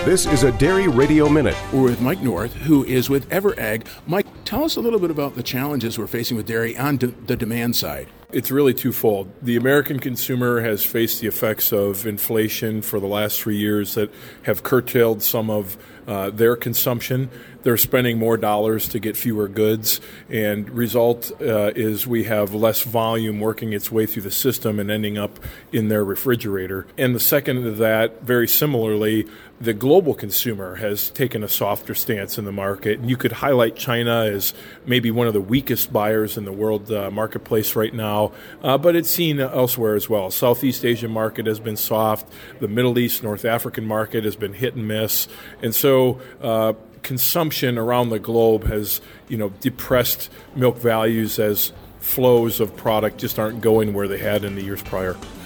This is a Dairy Radio Minute. We're with Mike North, who is with EverAg. Mike, tell us a little bit about the challenges we're facing with dairy on the demand side. It's really twofold. The American consumer has faced the effects of inflation for the last 3 years that have curtailed some of their consumption. They're spending more dollars to get fewer goods, and result is we have less volume working its way through the system and ending up in their refrigerator. And the second of that, very similarly, the global consumer has taken a softer stance in the market. And you could highlight China as maybe one of the weakest buyers in the world marketplace right now, but it's seen elsewhere as well. Southeast Asian market has been soft. The Middle East, North African market has been hit and miss. And so consumption around the globe has, depressed milk values as flows of product just aren't going where they had in the years prior.